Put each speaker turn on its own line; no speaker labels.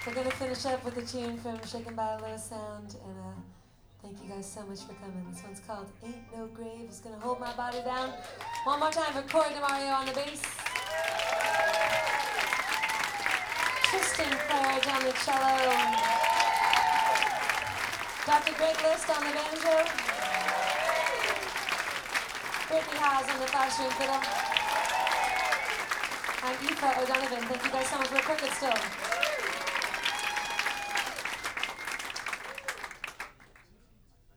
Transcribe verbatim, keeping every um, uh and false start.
We're going to finish up with a tune from Shaken by a Low Sound, and uh, thank you guys so much for coming. This one's called Ain't No Grave. It's going to hold my body down. One more time for Corey DeMario on the bass. Tristan Claridge on the cello. Doctor Greg List on the banjo. Brittany Haas on the five-string fiddle. I'm Aoife O'Donovan. Thank you guys so much. We're crooked still.